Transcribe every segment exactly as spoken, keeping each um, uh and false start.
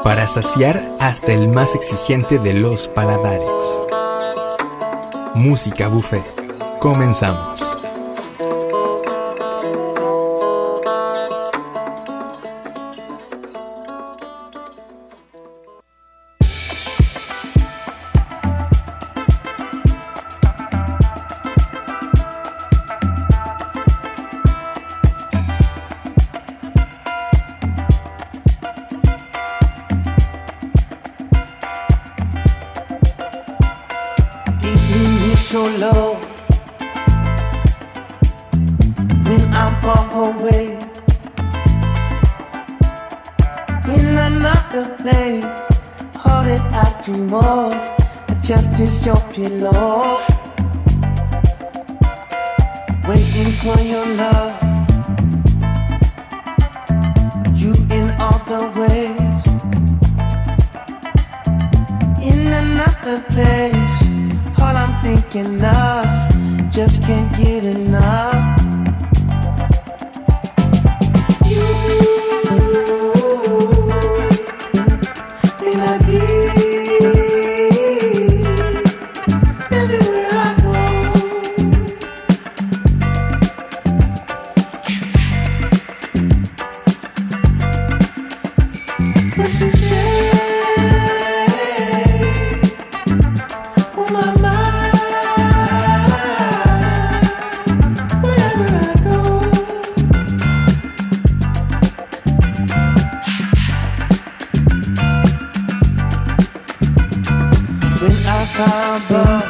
para saciar hasta el más exigente de los paladares. Música Buffet. Comenzamos. So low when I'm far away in another place, holding out to more, just as your pillow, waiting for your love. You in all the ways, in another place. All I'm thinking of, just can't get enough. You, may not be everywhere I go. What she say? Oh my mind. Above,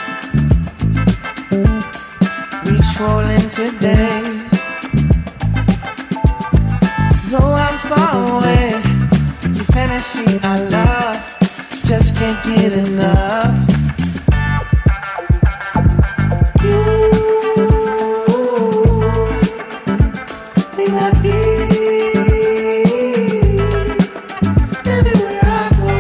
reach rolling today. Though I'm far away, your fantasy I love, just can't get enough. You may not be everywhere I go.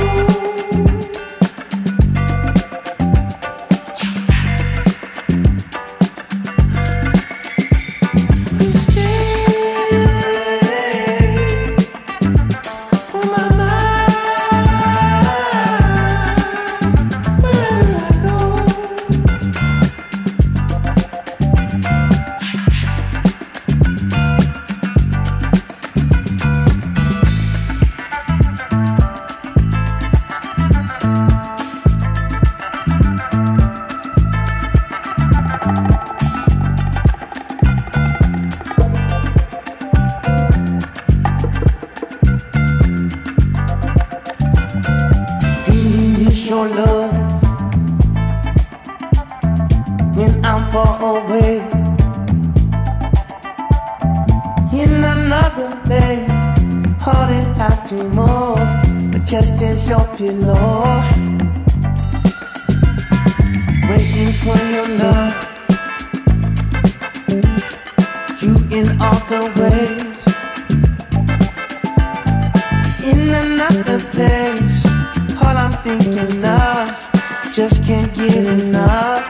Your love when I'm far away in another place, holding out to move, but just as your pillow, waiting for your love. You in all the ways, in another place. All I'm thinking of, just can't get enough.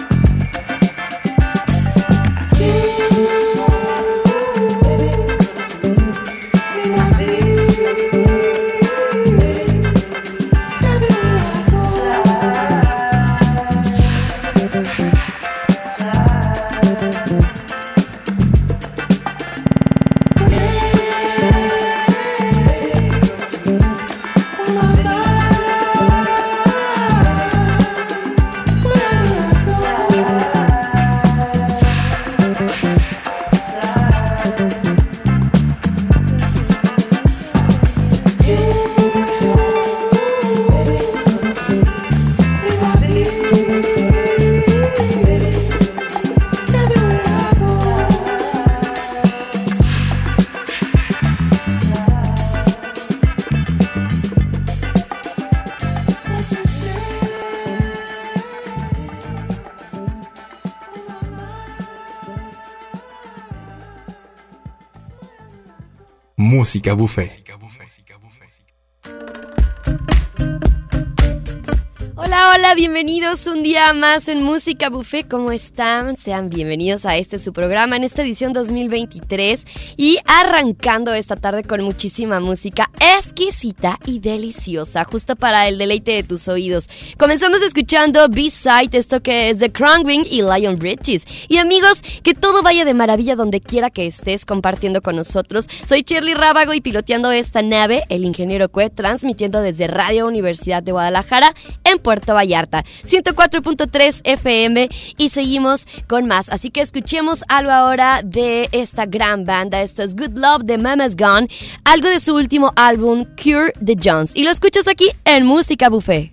Música Buffet. Hola, hola, bienvenidos un día más en Música Buffet. ¿Cómo están? Sean bienvenidos a este su programa en esta edición dos mil veintitrés y arrancando esta tarde con muchísima música exquisita y deliciosa, justo para el deleite de tus oídos. Comenzamos escuchando B-Side, esto que es de Krongwing y Lion Bridges. Y amigos, que todo vaya de maravilla donde quiera que estés compartiendo con nosotros. Soy Shirley Rábago y piloteando esta nave, el ingeniero Cue, transmitiendo desde Radio Universidad de Guadalajara en Puerto Vallarta, ciento cuatro punto tres F M, y seguimos con más. Así que escuchemos algo ahora de esta gran banda. Esto es Good Love de Mama's Gone, algo de su último álbum Cure the Jones, y lo escuchas aquí en Música Buffet.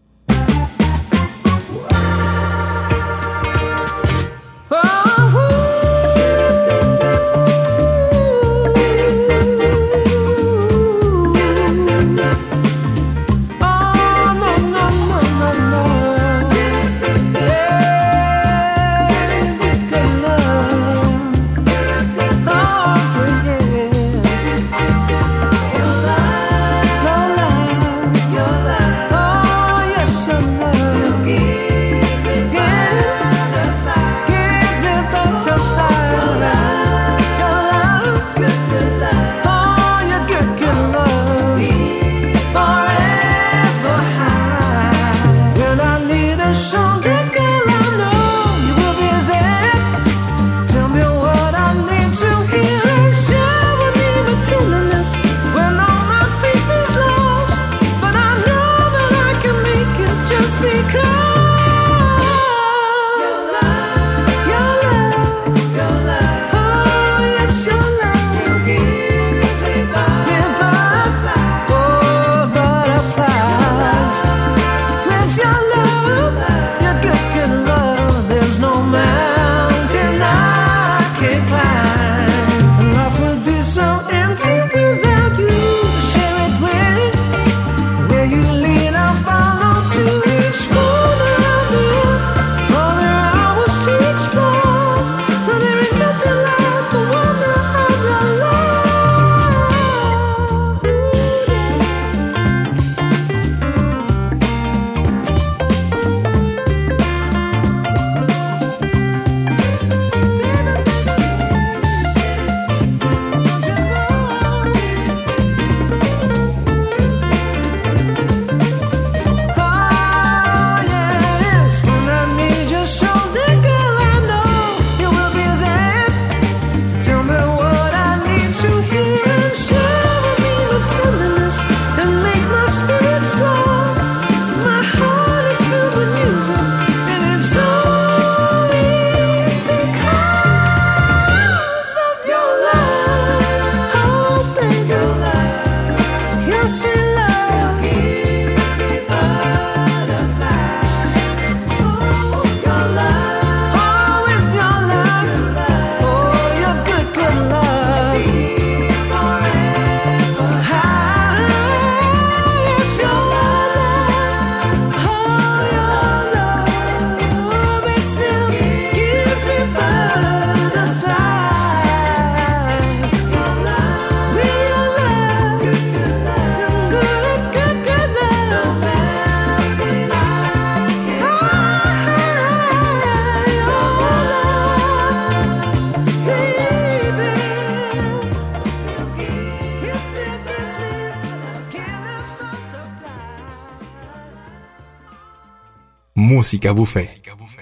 Música Buffet.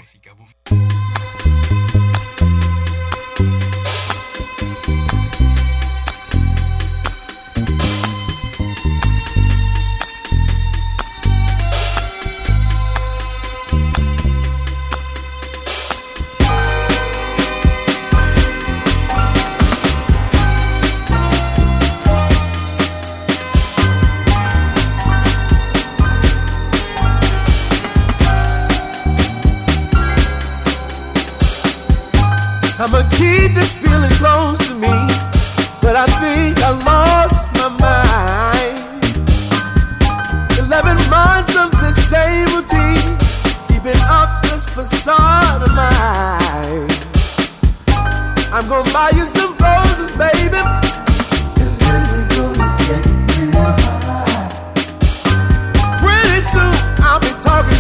I'ma keep this feeling close to me, but I think I lost my mind. Eleven months of the same routine, keeping up this facade of mine. I'm gonna buy you some roses, baby, and then we're gonna get real high. Pretty soon I'll be talking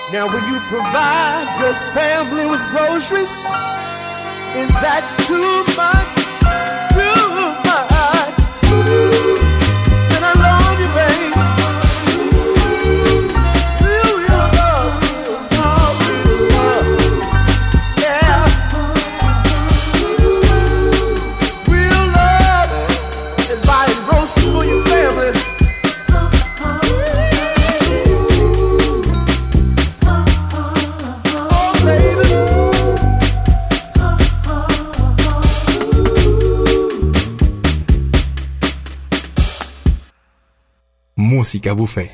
Now when you provide your family with groceries, is that too much? Too much? Said I love you, baby. Real love, love, real love. Yeah. Real love is buying groceries for your family. Música Buffet.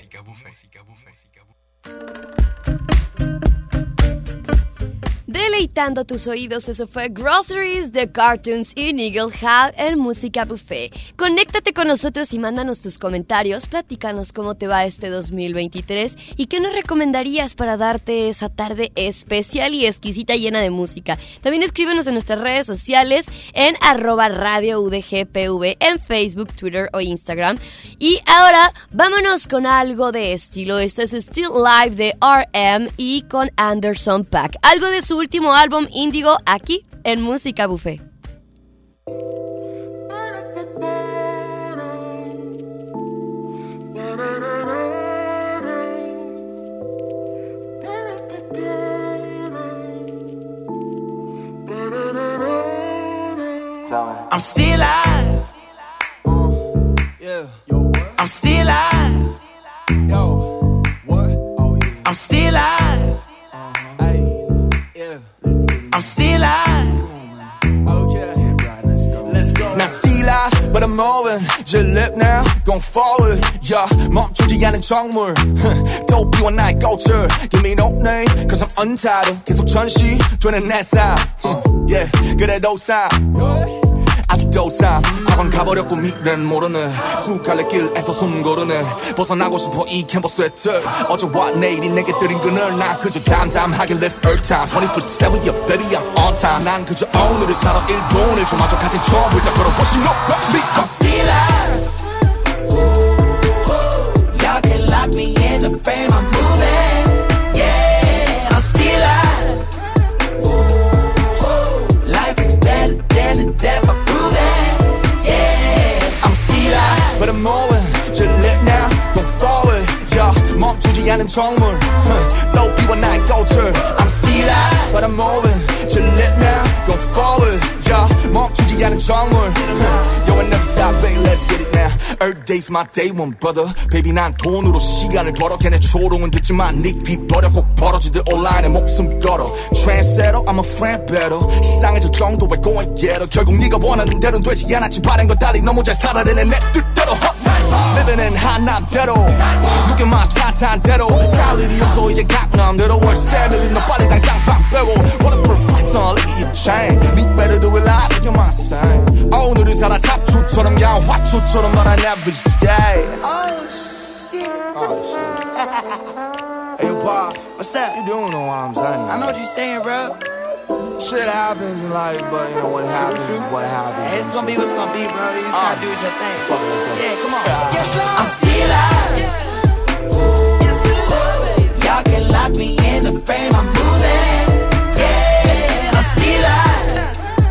Deleitando tus oídos, eso fue Groceries, The Cartoons y Nigel Hall en Música Buffet. Conéctate con nosotros y mándanos tus comentarios, platícanos cómo te va este dos mil veintitrés y qué nos recomendarías para darte esa tarde especial y exquisita llena de música. También escríbenos en nuestras redes sociales en arroba radio udgpv en Facebook, Twitter o Instagram. Y ahora vámonos con algo de estilo. Esto es Still Live de R M y con Anderson .Paak. Algo de su último álbum Índigo aquí en Música Buffet. I'm still alive. Uh, yeah. Yo, what? I'm still alive. Yo, what? Oh, yeah. I'm still alive. Uh-huh. Ay, yeah. Let's get it. I'm still alive. Okay. Yeah, right, let's go. Let's go. Now still alive, but I'm moving. Just live now, going forward. Yeah, 멈추지 않은 정물. 도피와 나의 culture. Give me no name, cause I'm untitled. 계속 전시되는 내 삶. Yeah, 그래도 삶. 아직도 삶 과거는 가버렸고 미래는 모르네 두 갈래 길에서 숨고르네 벗어나고 싶어 이 캔버스의 틀 어제와 내일이 내게 들인 그늘 난 그저 담담하게 live earth time twenty-four seven yeah baby I'm on time 난 그저 오늘을 살아 일 분 일 초마저 가진 처음을 다 걸어 훨씬 높아 I'm still alive Y'all can lock me in the frame I'm moving Yeah I'm still alive Life is better than the death But I'm moving, just live now, go forward yeah, 멈추지 않은 정물 도피와 나의 culture I'm still alive, but I'm moving just live now, go forward yeah, 멈추지 않은 정물 Yo, I never stop, baby, let's get it now Earth day's my day one, brother Baby, 난 돈으로 시간을 벌어 걔네 초롱은 듣지만 닉비 버려 꼭 벌어지들 온라인에 목숨 걸어 Trendsetter, I'm a friend better 시상의 저 정도에 go and get her 결국 네가 원하는 대로는 되지 않았지 바른 건 달리 너무 잘 살아내네 내 뜻대로 Living in 한남대로 느껴만 탄탄 대로 갈 일이 없어 이제 강남대로 월세 밀린 너 빨리 당장 방 빼고 What a perfect song, look at your chain Me better do it live, look at my style 오늘을 살아 잡초처럼 야 화초처럼 but I never stay Oh shit Oh shit Hey Bob, what's up? You doing know what I'm saying? I know what you're saying, bro Shit happens in life, but you know what happens is what happens. Hey, it's gonna be what's gonna be, bro. You just gotta uh, do your thing. Fuck it, let's go. Yeah, come on. Yes, Lord. I'm still alive. Yes, Lord. Y'all can lock me in the frame. I'm moving. Yeah, I'm still alive.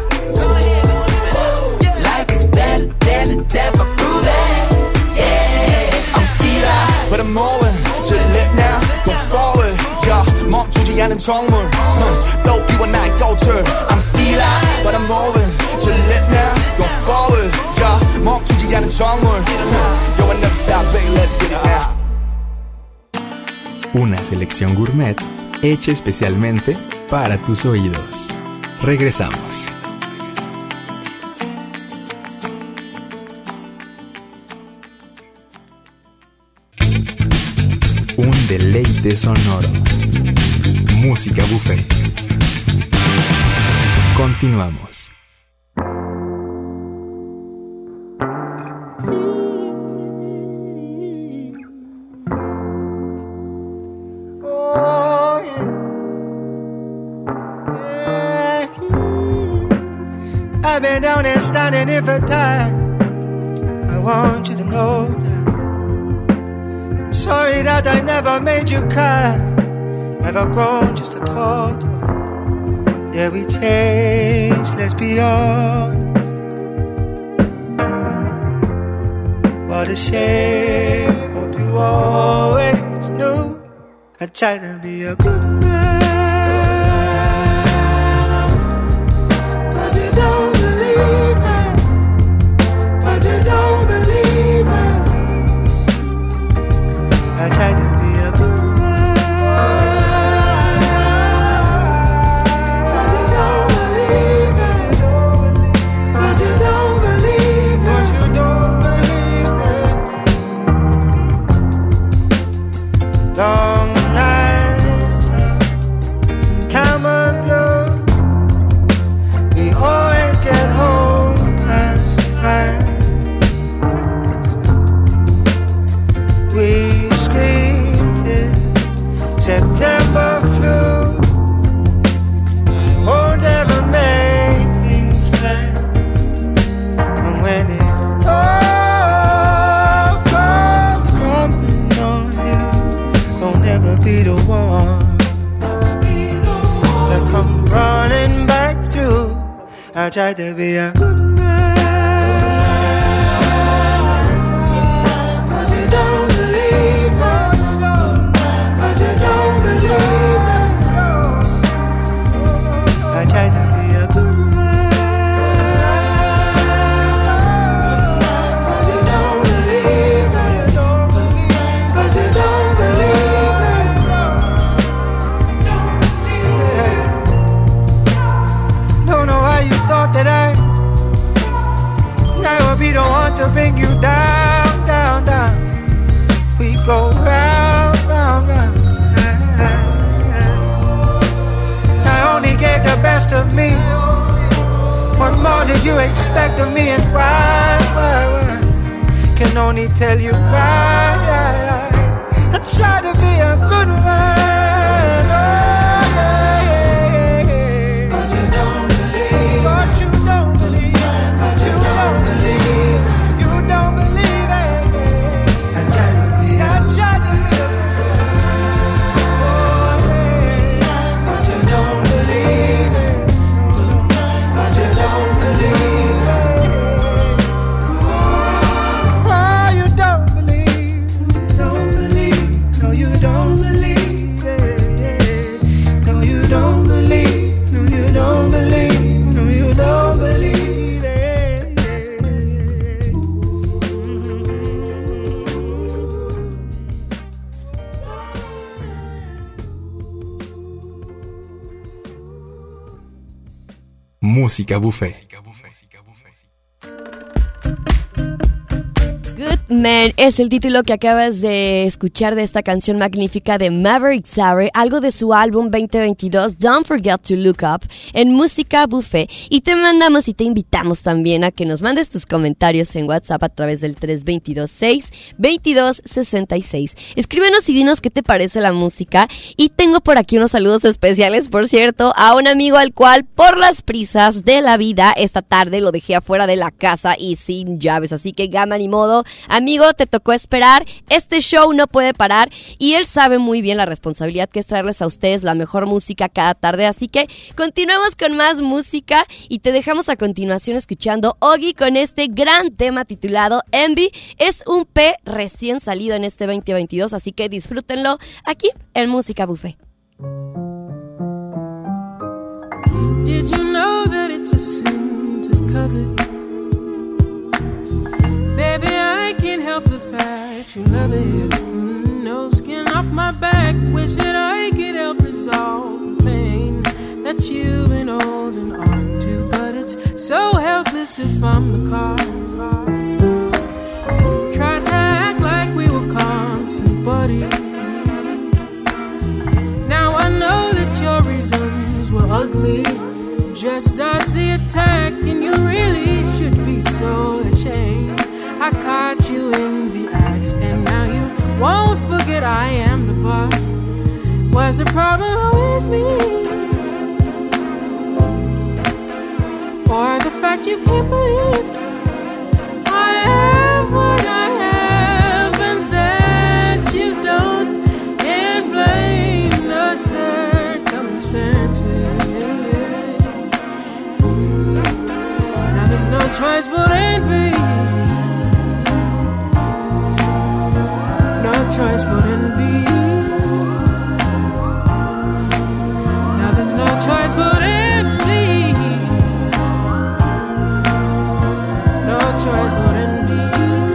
Life is better than the death. I'm proving. Yeah, I'm still alive, but I'm moving. Just live now, go forward. Yeah, 멈추지 않은 정물. 도피와 나의 culture. I'm still alive, but I'm moving. Just live now, go forward. Yeah, 멈추지 않은 정물. Yo, I never stop, baby, let's get it now. Una selección gourmet hecha especialmente para tus oídos. Regresamos. Un deleite sonoro. Música Buffet. Continuamos. Oh, yeah. Yeah. I've been down there standing here for time. I want you to know that I'm sorry that I never made you cry. Ever grown just a total? Yeah, we changed, let's be honest. What a shame, hope you always knew I tried to be a good man, but you don't believe me, but you don't believe me. I tried to be a good man, but you don't believe me, but you don't believe me, but you don't believe me. Long nights, common blue, we always get home past five. We screamed it, September flu. I won't ever make things right. And when it all comes crumbling on you, don't ever be the one that come running back through. I tried to be a good man, but you don't believe me, but you don't believe me. I tried to be a good man, but you don't believe me, but you don't believe me. Don't know how you thought that I I would be the one to bring you down, down, down. We go round, round, round. I only gave the best of me. What more did you expect of me, and why, why, why? Can only tell you why. I try to be a good man, oh, yeah, yeah, yeah. But you don't believe, but you don't believe, but you don't believe, you don't believe it. I try to be, I try to be a good man, but you don't believe it, but you don't believe it. Oh, you don't believe, you don't believe, no, you don't believe it. No, you don't believe, no, you don't believe, no, you don't believe it. Música Buffet. Good Man es el título que acabas de escuchar de esta canción magnífica de Maverick Sabre, algo de su álbum veinte veintidós, Don't Forget to Look Up, en Música Buffet. Y te mandamos y te invitamos también a que nos mandes tus comentarios en WhatsApp a través del tres dos dos, seis dos dos, seis seis. Escríbenos y dinos qué te parece la música. Y tengo por aquí unos saludos especiales, por cierto, a un amigo al cual por las prisas de la vida esta tarde lo dejé afuera de la casa y sin llaves, así que gama ni modo. Amigo, te tocó esperar, este show no puede parar y él sabe muy bien la responsabilidad que es traerles a ustedes la mejor música cada tarde, así que continuamos con más música y te dejamos a continuación escuchando Oggy con este gran tema titulado Envy. Es un P recién salido en este veinte veintidós, así que disfrútenlo aquí en Música Buffet. Did you know that it's a sin to covet? Baby, I can't help the fact you love it. Mm, no skin off my back. Wish that I could help resolve the pain that you've been holding on to, but it's so helpless if I'm the cause. Try to act like we were constant buddies. Now I know that your reasons were ugly. Just dodge the attack, and you really should be so ashamed. I caught you in the act, and now you won't forget I am the boss. Was the problem always me? Or the fact you can't believe I have what I have, and that you don't, and blame yourself. envy. Now there's no choice but envy. No choice but envy.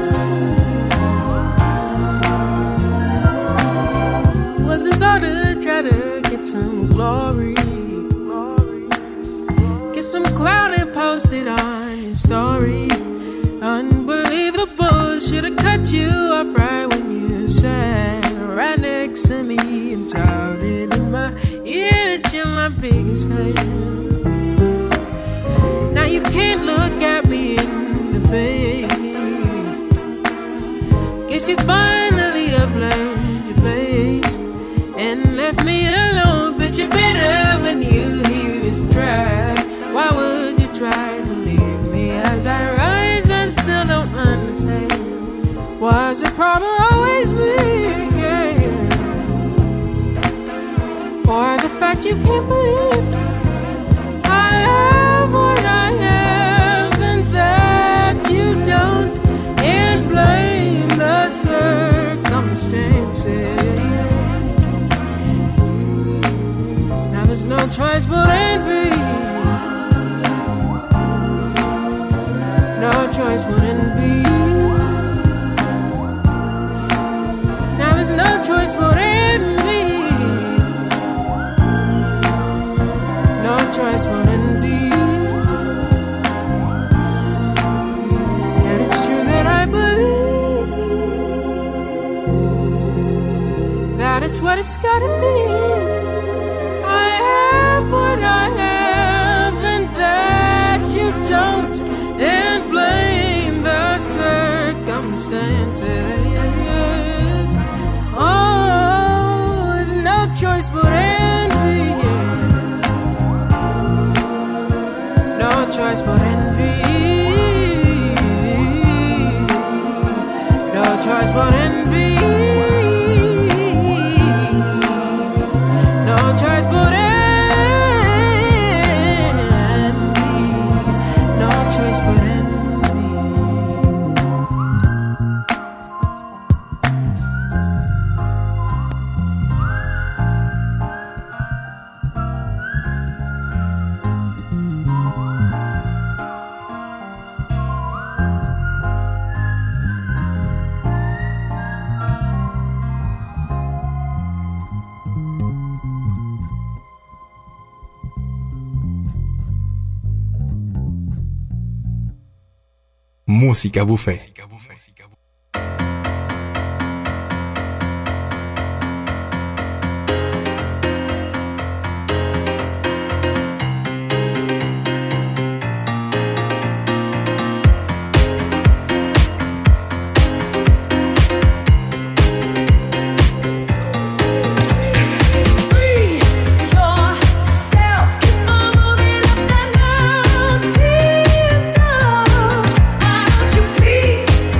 Was this all to try to get some glory? Get some clout and post it on your story. Unbelievable, should've cut you off right when you sat right next to me and shouted in my ear that you're my biggest fan. Now you can't look at me in the face. Guess you finally have learned your place and left me alone, but you're better when you hear this track. Why would you try to leave me as I rise and still don't understand? Was the problem always me? Yeah, yeah. Or the fact you can't believe I have what I have and that you don't, and blame the circumstances. Now there's no choice but envy. No choice but envy. Now there's no choice but envy. No choice but envy. And it's true that I believe that it's what it's gotta be. I have what I have and that you don't, and blame the circumstances. Oh, there's no choice but envy. No choice but envy. No choice but envy. No choice but envy. No choice but envy. Música Buffet. Please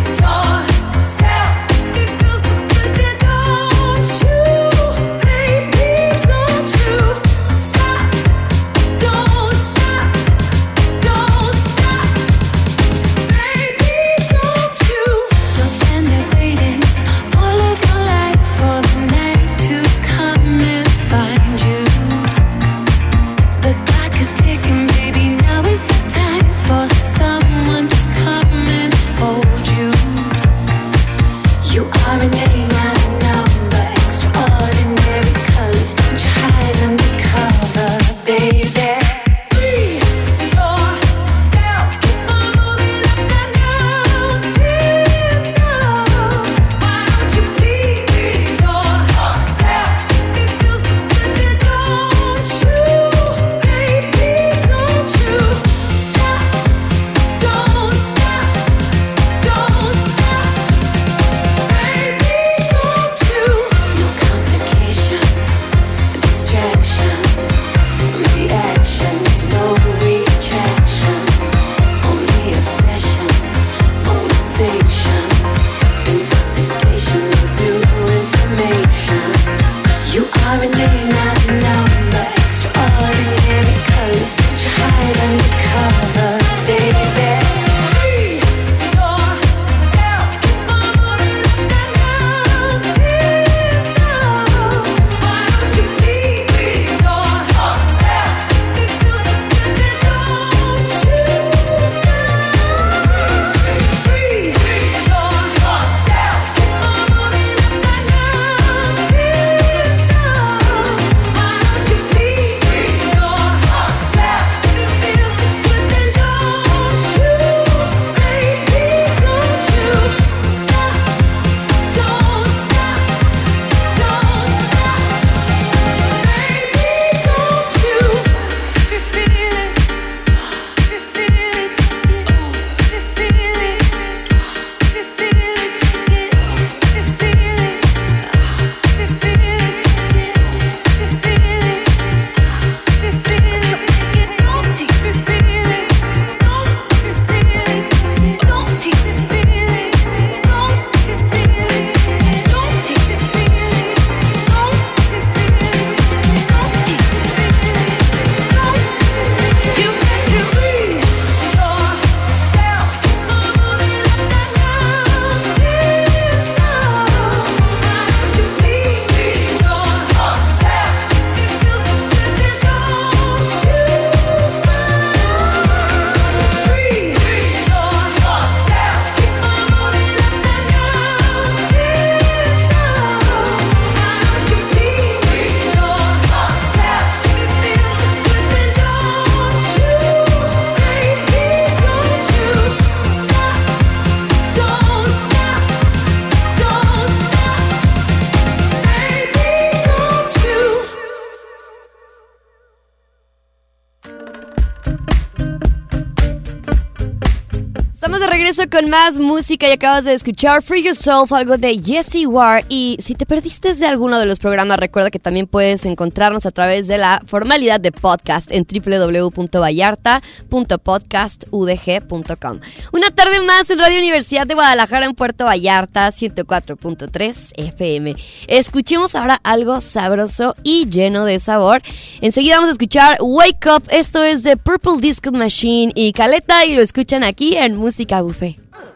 regreso con más música y acabas de escuchar Free Yourself, algo de Jessie Ware. Y si te perdiste de alguno de los programas, recuerda que también puedes encontrarnos a través de la formalidad de podcast en doble u doble u doble u punto vallarta punto podcast u d g punto com. Una tarde más en Radio Universidad de Guadalajara en Puerto Vallarta, ciento cuatro punto tres F M. Escuchemos ahora algo sabroso y lleno de sabor. Enseguida vamos a escuchar Wake Up, esto es de Purple Disco Machine y Caleta, y lo escuchan aquí en Música Buffet.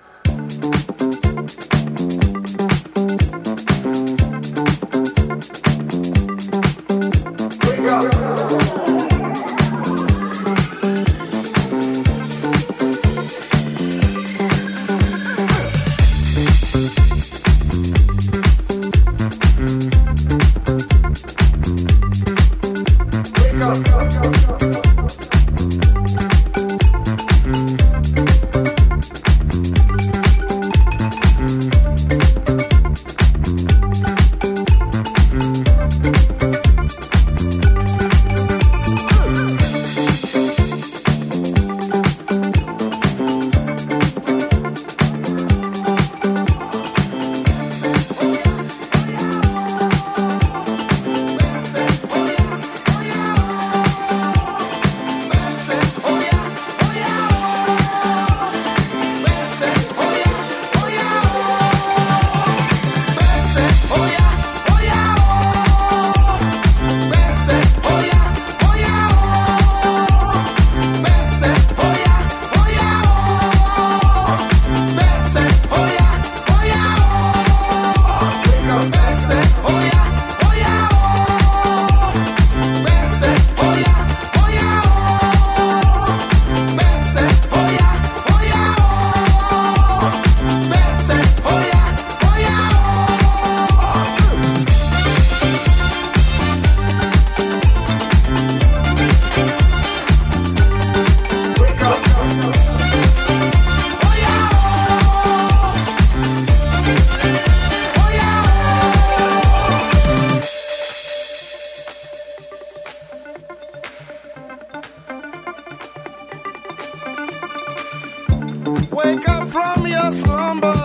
Wake up from your slumber,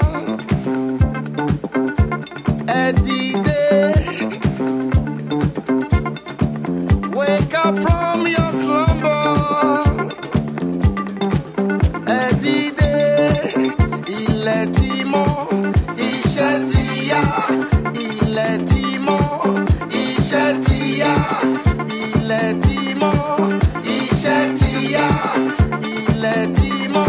Eddie day. Wake up from your slumber, Eddie day. Il est timon, il tia, il est timon, il tia, il est timon, il tia, il est timon.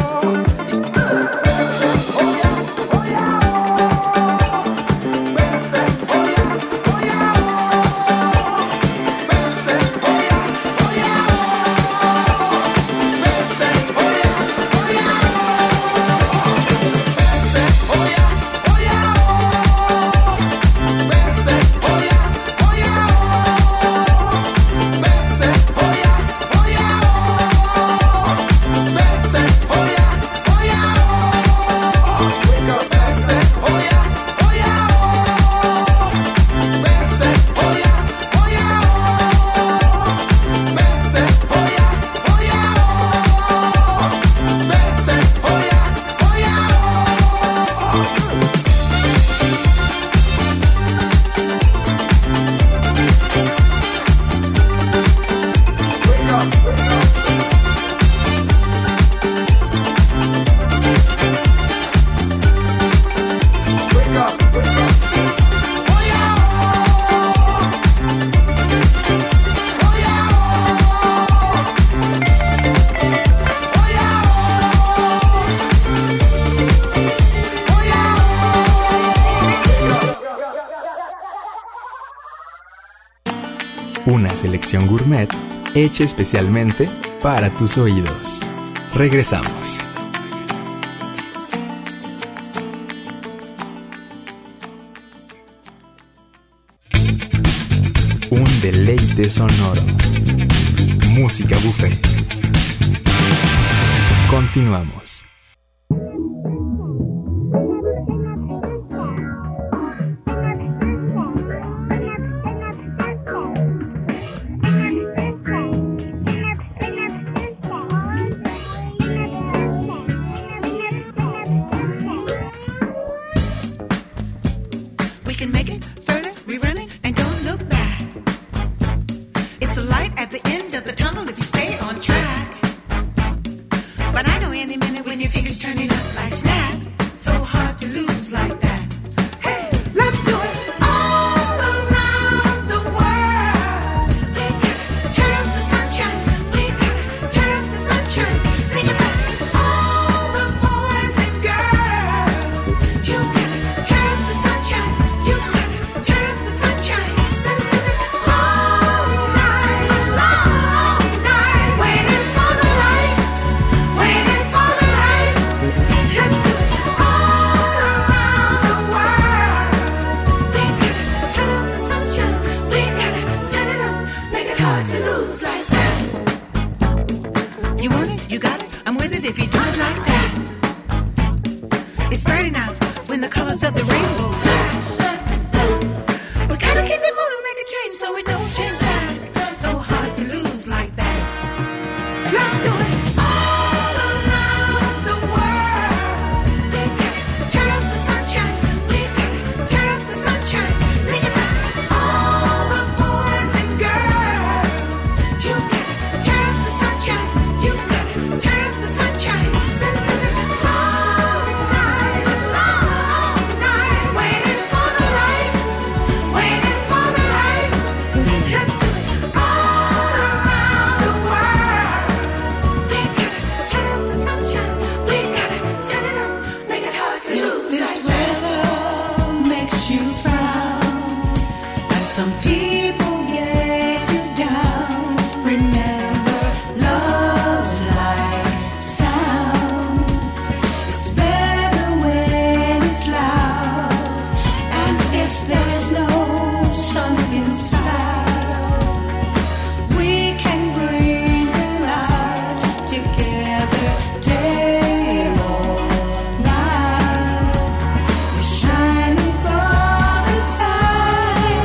Una selección gourmet hecha especialmente para tus oídos. Regresamos. Un deleite sonoro. Música buffet. Continuamos. Some people get you down. Remember, love's like sound. It's better when it's loud. And if there's no sun inside, we can bring the light together day or night. We're shining from inside.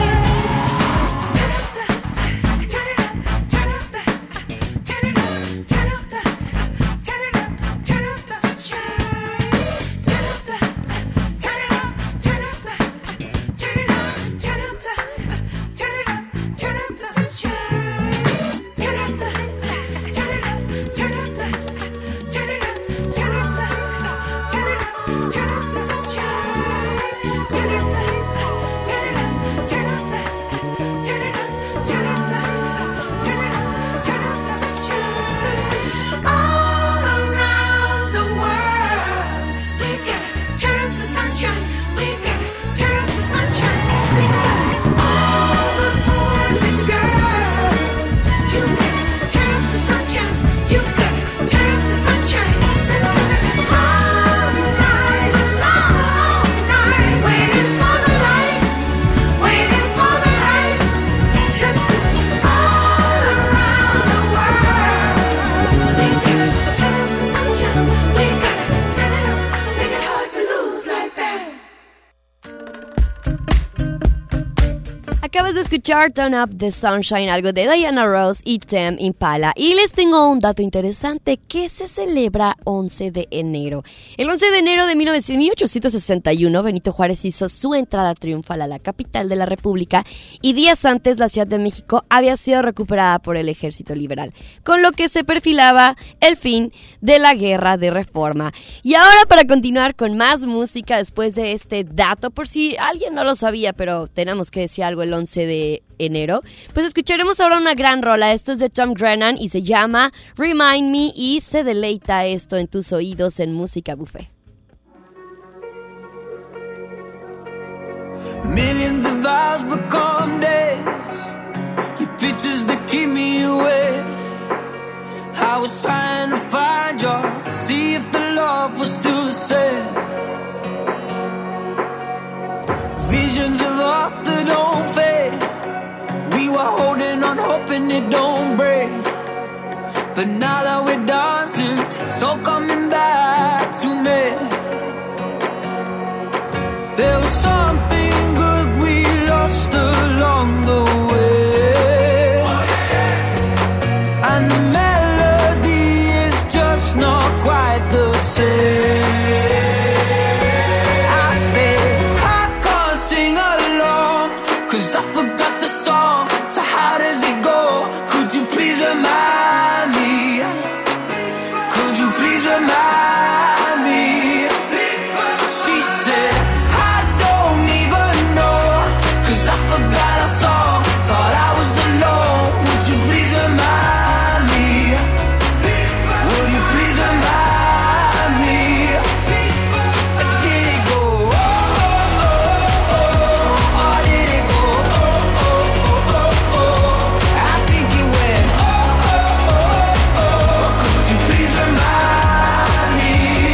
Turn it up, turn it up, turn it up, turn it up, turn it up, turn up the sunshine. Turn up the, turn it up, turn up the, turn it up, turn up the, turn it up, turn up the sunshine. Turn up the, turn it up, turn up the, turn it up, turn up the, turn it up, turn up the sunshine. Turn up the, turn it up, turn up the, turn it up, turn up the, turn it up, turn up the sunshine. All around the world, we gotta turn up the sunshine. We gotta turn up the sunshine. We gotta all the boys and girls. You gotta turn up the sunshine. You gotta turn up the sunshine. All night, long night, waiting for the light, waiting for the light. All around the world, we gotta turn up the sunshine. We gotta turn it up, make it hard to lose like that. Acabas de escuchar Turn Up the Sunshine, algo de Diana Ross y Tame Impala. Y les tengo un dato interesante que se celebra once de enero. El once de enero de mil ochocientos sesenta y uno, Benito Juárez hizo su entrada triunfal a la capital de la República y días antes la Ciudad de México había sido recuperada por el Ejército Liberal, con lo que se perfilaba el fin de la Guerra de Reforma. Y ahora, para continuar con más música después de este dato, por si alguien no lo sabía, pero tenemos que decir algo el once de enero, pues escucharemos ahora una gran rola. Esto es de Tom Grennan y se llama Remind Me, y se deleita esto en tus oídos en Música Buffet. Millions of hours become days. Your pictures that keep me awake. I was trying to find you, to see if the love was still the same. Visions of us that don't fade. We were holding on, hoping it don't break. But now that we're dancing, it's all coming back to me. There was something good we lost along the way. And the melody is just not quite the same. I said, I can't sing along, 'cause I forgot the song. So how does it go? Could you please remind me? Could you please remind me? She said, I don't even know, 'cause I forgot our song. Thought I was alone. Would you please remind me? Would you please remind me? Did it go? Oh, oh, oh, oh, oh. Or did it go? Oh, oh, oh, oh, oh. I think it went. Oh, oh, oh, oh. Could you please remind me?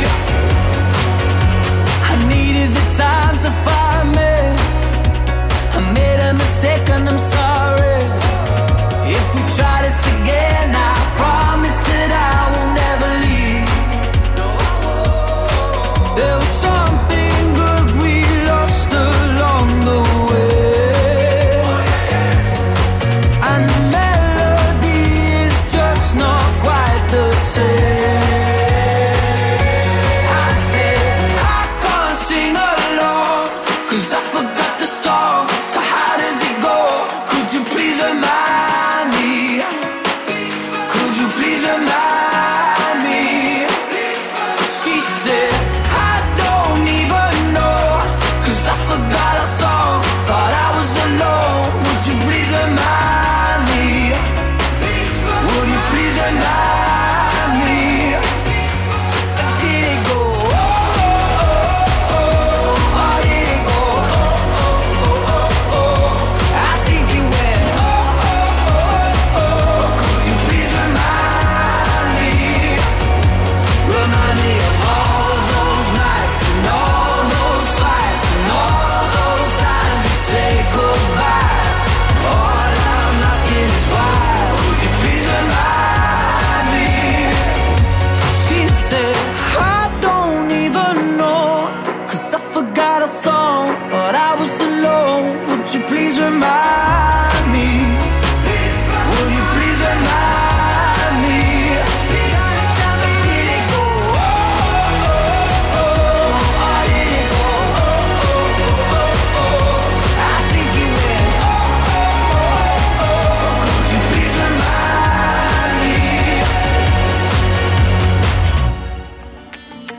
I needed the time to find me. I made a mistake and I'm sorry. If we try this again, I promise that I will never leave. No, I won't. There was something good we lost along the way. And the melody is just not quite the same. I said, I can't sing along, 'cause I forgot the song. So how does it go? Could you please remind me? Could you please remind me? She said, I don't even know, 'cause I forgot our song. Thought I was alone. Would you please remind me? Would you please remind me? Did it go? Oh, oh, oh, oh. Or did it go? Oh, oh, oh, oh, oh. I think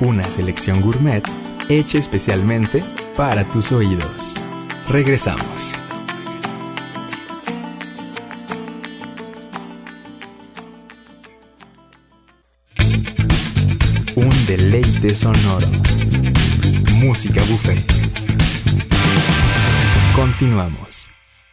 Una selección gourmet hecha especialmente para tus oídos. Regresamos. Un deleite sonoro. Música buffet. Continuamos.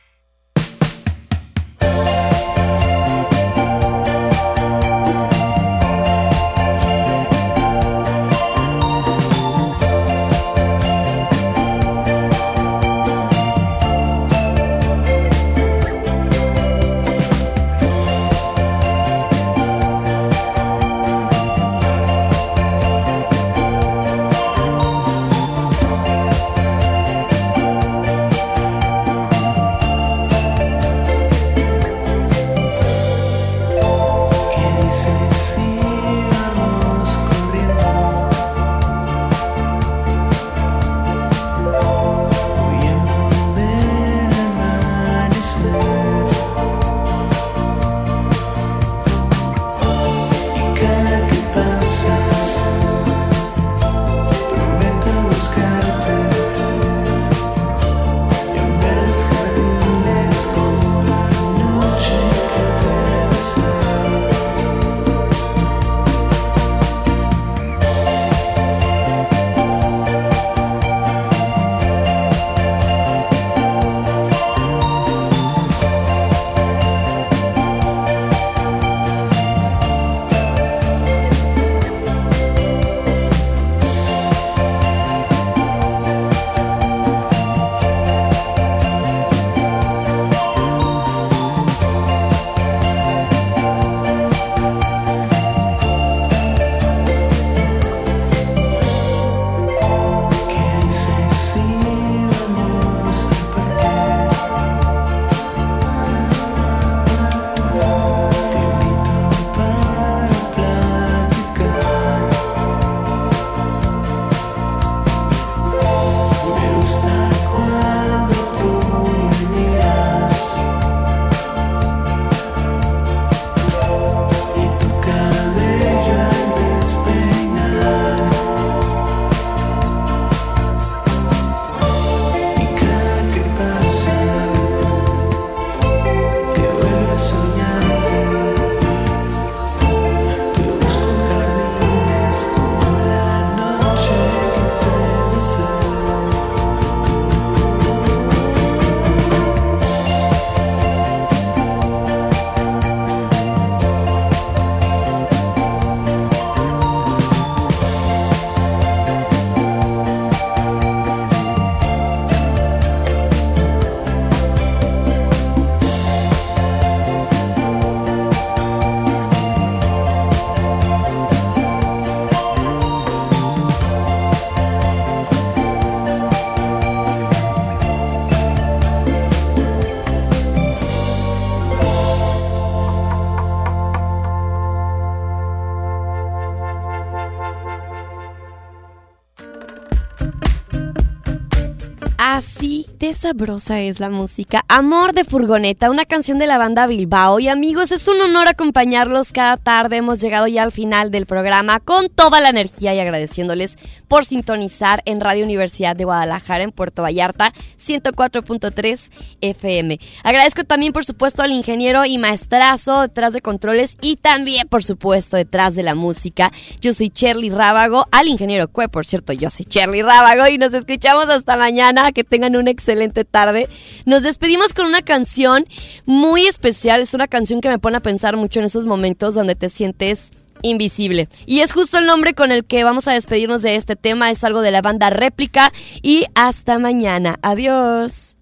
Así de sabrosa es la música. Amor de Furgoneta, una canción de la banda Bilbao. Y amigos, es un honor acompañarlos cada tarde. Hemos llegado ya al final del programa con toda la energía y agradeciéndoles por sintonizar en Radio Universidad de Guadalajara en Puerto Vallarta, ciento cuatro punto tres F M. Agradezco también, por supuesto, al ingeniero y maestrazo detrás de controles y también, por supuesto, detrás de la música. Yo soy Cherly Rábago, al ingeniero Cue, por cierto, yo soy Cherly Rábago y nos escuchamos hasta mañana. Que tengan una excelente tarde. Nos despedimos con una canción muy especial. Es una canción que me pone a pensar mucho en esos momentos donde te sientes invisible. Y es justo el nombre con el que vamos a despedirnos de este tema. Es algo de la banda Réplica. Y hasta mañana. Adiós.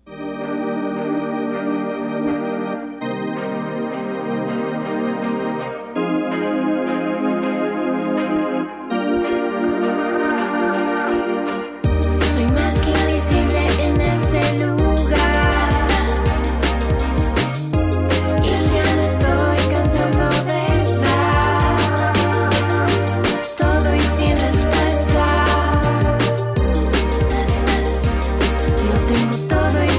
Todo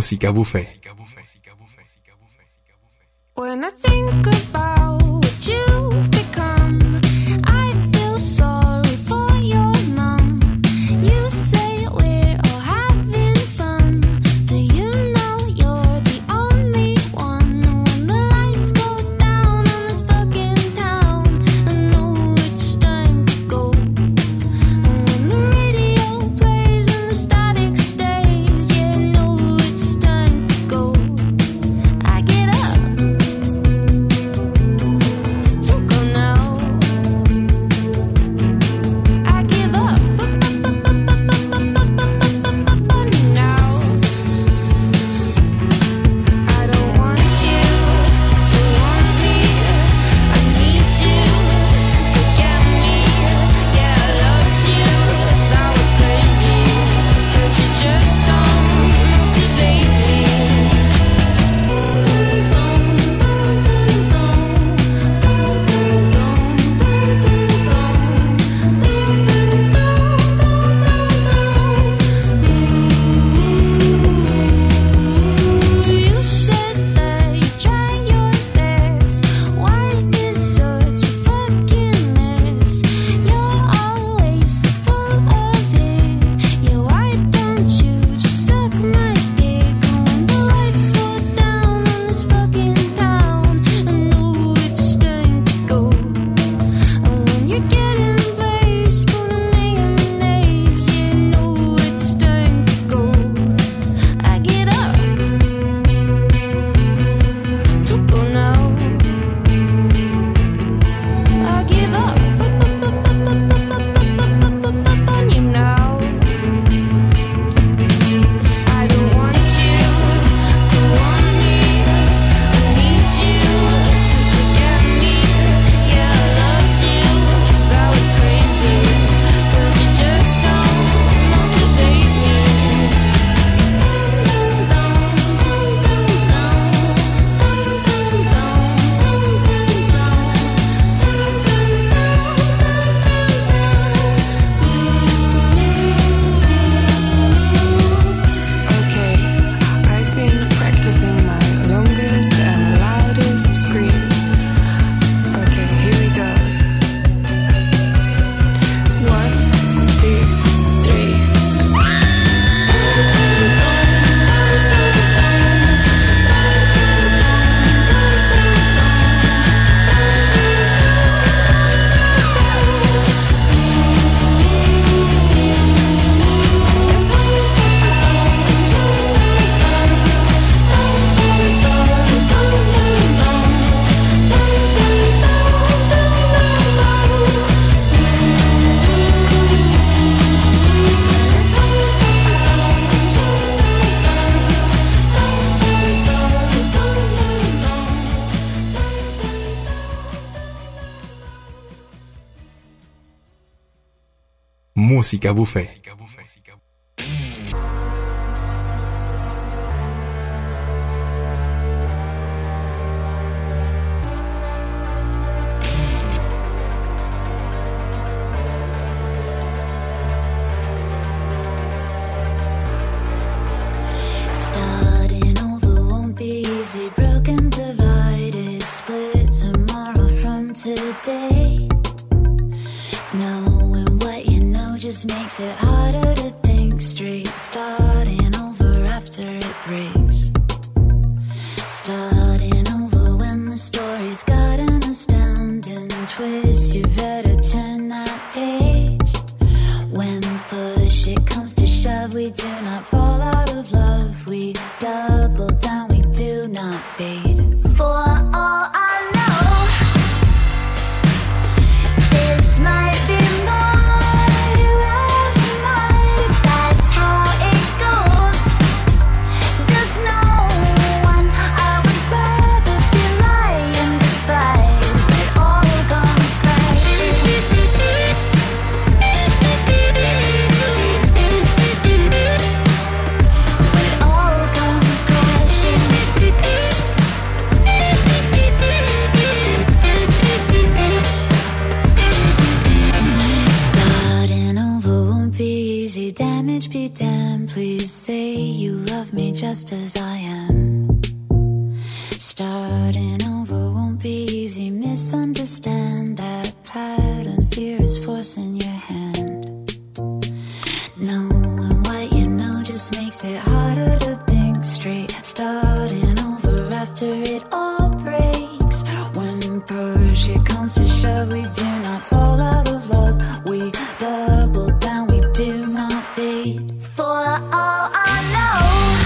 Música Buffet. When I think about what you've become, I feel sorry for your mom. You say we're all having fun. Do you know you're the only one? When the lights go down on this fucking town, I know it's time to go. And when the radio plays and the static stays, yeah, I know it's time to go. I get up to go now. I give up now. I don't want you to want me. I need you to forget me. Yeah, I loved you, that was crazy. 'Cause you just don't motivate me. You said that you try your best. Why is this such a fucking mess? You're always so full of it. Yeah, why don't you just suck my dick? When the lights go down on this fucking town, I know it's time to go. And when you're getting blazed, spooning mayonnaise, you know it's time to go. I get up to go now. I give up on you now. I don't want you to want me. I need you to forget me. Yeah, I loved you, that was crazy. 'Cause you just don't motivate me. Okay, I've been practicing my longest and loudest scream. Okay, here we go. One, two, three. Música Buffet. Starting over won't be easy. Broken, divided, split tomorrow from today. Knowing what you know just makes it harder to think straight. Starting over after it breaks. Starting over when the story's got an astounding twist. You better turn that page. When push it comes to shove, we do not fall out of love. We double down, we do not fade. For all I know, this might be my last night. That's how it goes. There's no one I would rather be lying beside. It all comes crashing. It all comes crashing. Starting over won't be easy. Damage be damned. Please say you love with me just as I am. Starting over won't be easy. Misunderstand that pattern. Fear is forcing your hand. Knowing what you know just makes it harder to think straight. Starting over after it all breaks. When push it comes to shove, we do not fall out of love. We double down, we do not fade. For all I know,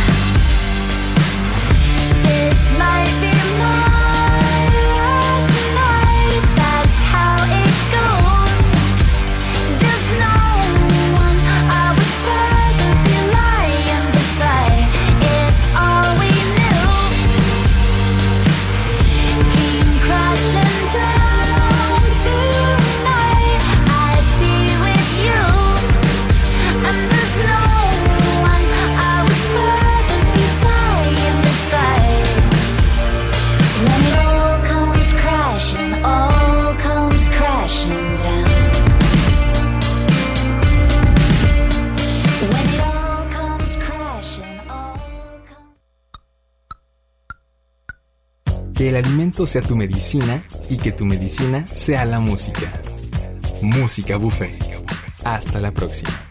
this might be my last night. That's how it goes. There's no one I would rather be lying beside. If all we knew came crashing down tonight, I'd be with you. And there's no one I would rather be dying beside. When it all comes crashing, all comes crashing down. When it all comes crashing, all comes... Que el alimento sea tu medicina y que tu medicina sea la música. Música Buffet. Hasta la próxima.